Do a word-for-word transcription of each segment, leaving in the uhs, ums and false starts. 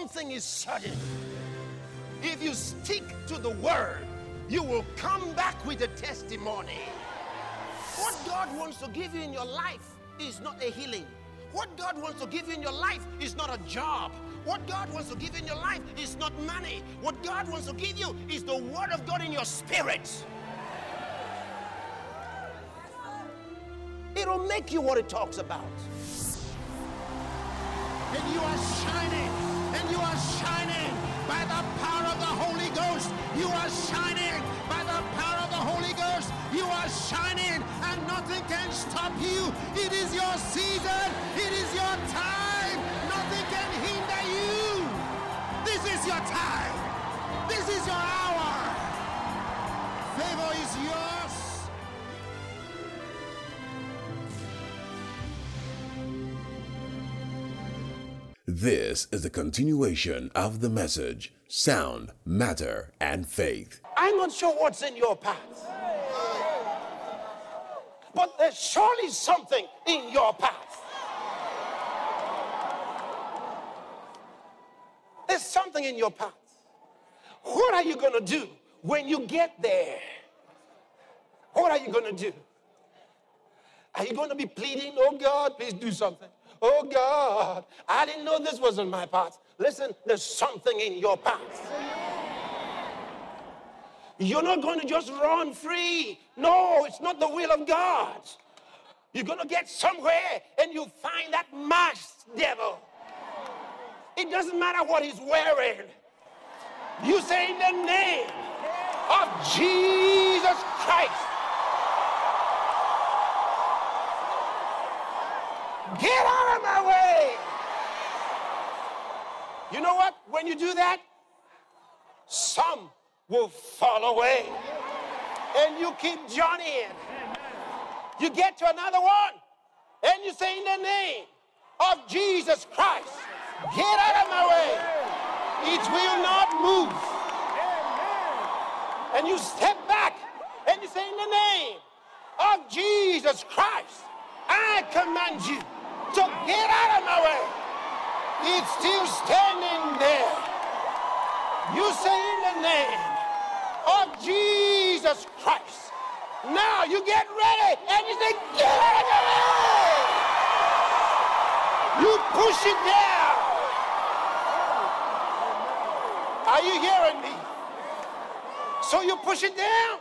one thing is certain. If you stick to the word, you will come back with a testimony. What God wants to give you in your life is not a healing. What God wants to give you in your life is not a job. What God wants to give you in your life is not money. What God wants to give you is the word of God in your spirit. It'll make you what it talks about. And you are shining, and you are shining by the power of the Holy Ghost. You are shining by the power of the Holy Ghost. You are shining, and nothing can stop you. It is your season. It is your time. Nothing can hinder you. This is your time. This is your hour. Favor is yours. This is the continuation of the message, Sound, Matter, and Faith. I'm not sure what's in your path, but there's surely something in your path. There's something in your path. What are you going to do when you get there? What are you going to do? Are you going to be pleading, oh God, please do something? Oh God, I didn't know this was in my path. Listen, there's something in your path. You're not going to just run free. No, it's not the will of God. You're going to get somewhere and you find that masked devil. It doesn't matter what he's wearing. You say in the name of Jesus Christ. Get out of my way. You know what? When you do that, some will fall away. And you keep journeying. You get to another one. And you say in the name of Jesus Christ, get out of my way. It will not move. And you step back and you say in the name of Jesus Christ, I command you to get out of my way. It's still standing there. You say in the name of Jesus Christ. Now you get ready and you say, get out of my way. You push it down. Are you hearing me? So you push it down.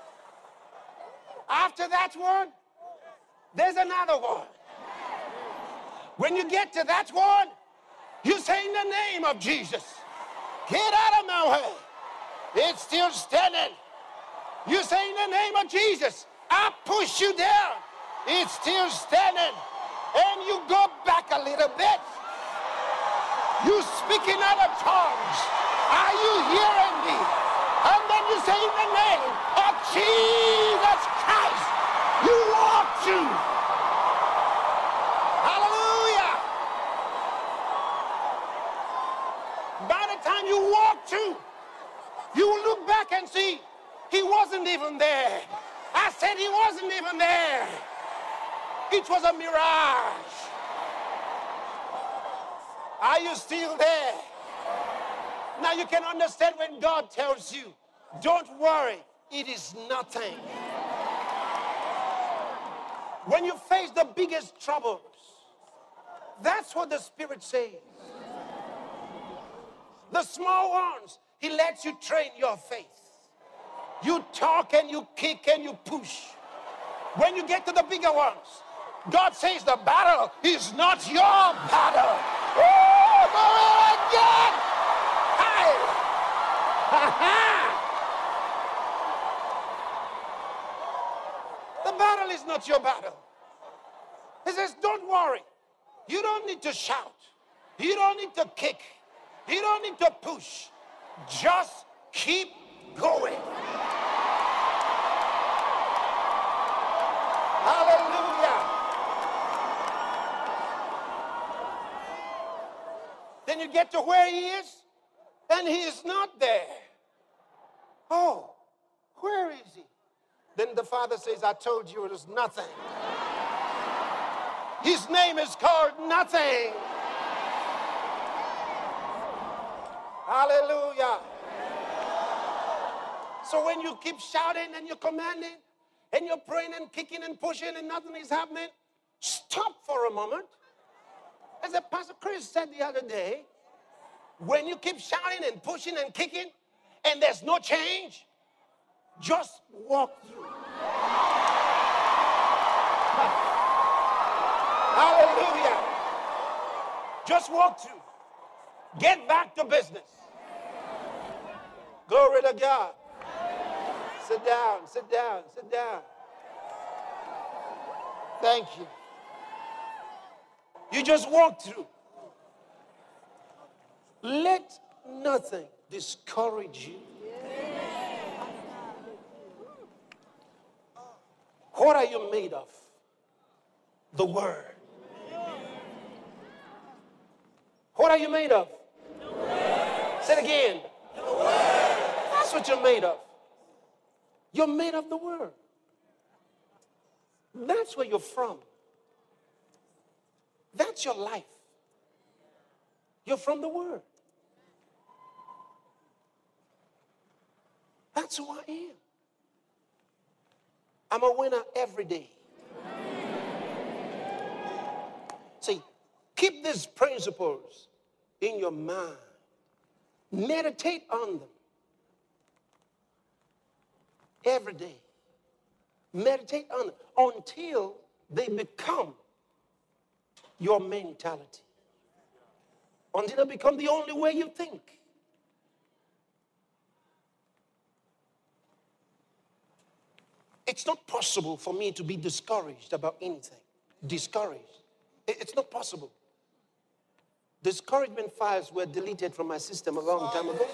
After that one, there's another one. When you get to that one, you say in the name of Jesus, get out of my way. It's still standing. You say in the name of Jesus, I push you down. It's still standing. And you go back a little bit. You speak in other tongues. Are you hearing me? And then you say in the name of Jesus Christ, you walk through. Hallelujah. By the time you walk through, you will look back and see he wasn't even there. I said he wasn't even there. It was a mirage. Are you still there? Now you can understand when God tells you, don't worry, it is nothing. When you face the biggest troubles, that's what the Spirit says. The small ones, he lets you train your faith. You talk and you kick and you push. When you get to the bigger ones, God says the battle is not your battle. Oh, my God! Hi! The battle is not your battle. He says, don't worry. You don't need to shout. You don't need to kick. You don't need to push. Just keep going. Hallelujah. Then you get to where he is, and he is not there. Oh, where is he? Then the Father says, I told you it is nothing. His name is called nothing. Hallelujah. So when you keep shouting and you're commanding and you're praying and kicking and pushing and nothing is happening, stop for a moment. As a Pastor Chris said the other day, when you keep shouting and pushing and kicking and there's no change, just walk through. Hallelujah. Just walk through. Get back to business. Glory to God. Sit down, sit down, sit down. Thank you. You just walk through. Let nothing discourage you. What are you made of? The Word. What are you made of? The Word. Say it again. The Word. That's what you're made of. You're made of the Word. That's where you're from. That's your life. You're from the Word. That's who I am. I'm a winner every day. See, keep these principles in your mind. Meditate on them every day. Meditate on them until they become your mentality. Until they become the only way you think. It's not possible for me to be discouraged about anything. Discouraged. It's not possible. Discouragement files were deleted from my system a long time ago.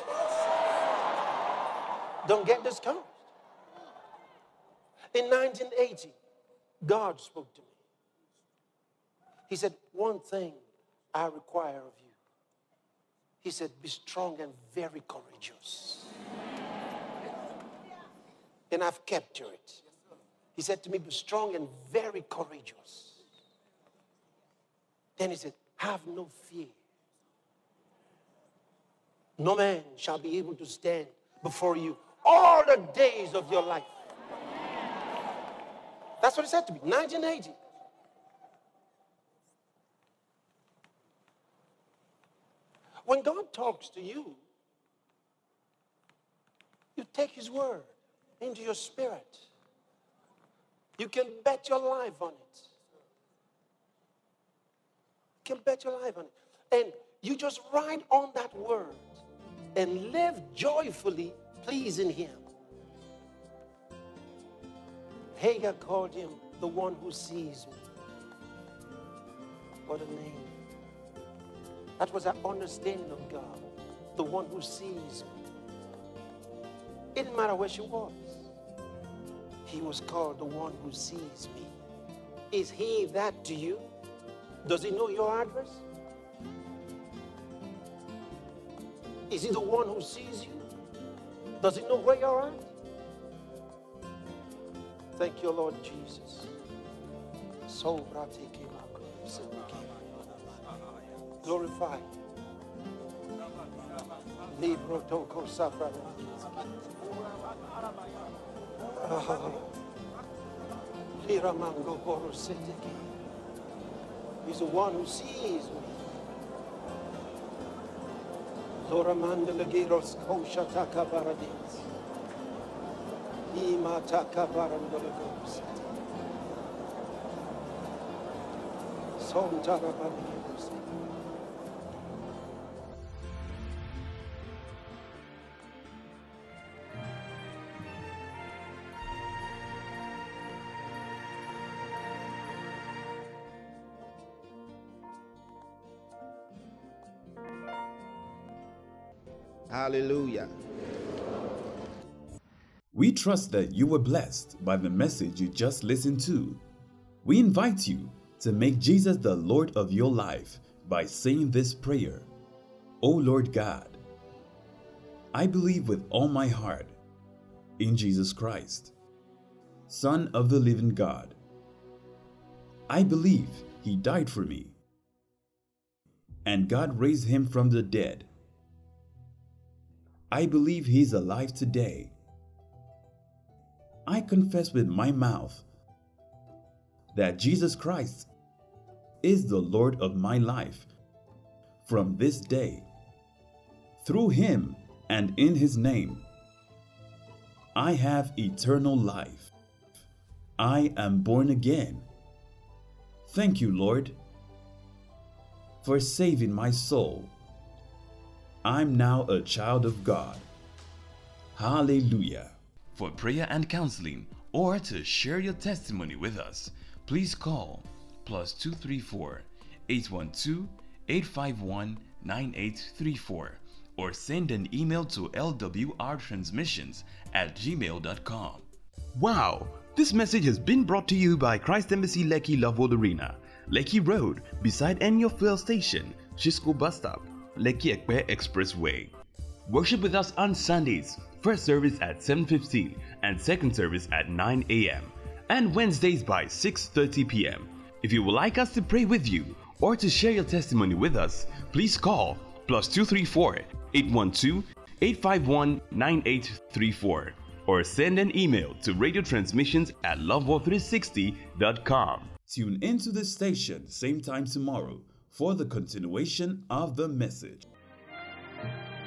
Don't get discouraged. In nineteen eighty, God spoke to me. He said, one thing I require of you. He said, be strong and very courageous. And I've kept to it. He said to me, be strong and very courageous. Then he said, have no fear. No man shall be able to stand before you all the days of your life. That's what he said to me, nineteen eighty. When God talks to you, you take his word into your spirit. You can bet your life on it. You can bet your life on it. And you just ride on that word and live joyfully pleasing him. Hagar called him the one who sees me. What a name. That was her understanding of God. The one who sees me. It didn't matter where she was. He was called the one who sees me. Is he that to you? Does he know your address? Is he the one who sees you? Does he know where you're at? Thank you, Lord Jesus. Glorify. He's the one who sees me. Zoramanda Lagiros Koshataka Paradis. Imataka Parandolagos. Sontara Paradis. Hallelujah. We trust that you were blessed by the message you just listened to. We invite you to make Jesus the Lord of your life by saying this prayer. O Lord God, I believe with all my heart in Jesus Christ, Son of the living God. I believe he died for me, and God raised him from the dead. I believe he is alive today. I confess with my mouth that Jesus Christ is the Lord of my life from this day. Through him and in his name, I have eternal life. I am born again. Thank you, Lord, for saving my soul. I'm now a child of God. Hallelujah. For prayer and counseling, or to share your testimony with us, please call plus two three four, eight one two, eight five one, nine eight three four or send an email to l w r transmissions at gmail dot com. Wow! This message has been brought to you by Christ Embassy Lekki Lovewood Arena, Lekki Road, beside Enyo Fuel Station, Shisco Bus Stop, Lekki Ekpe Expressway. Worship with us on Sundays, first service at seven fifteen and second service at nine a m and Wednesdays by six thirty p m If you would like us to pray with you or to share your testimony with us, please call plus two three four, eight one two, eight five one, nine eight three four or send an email to radio transmissions at loveworld three sixty dot com. Tune into the station same time tomorrow for the continuation of the message.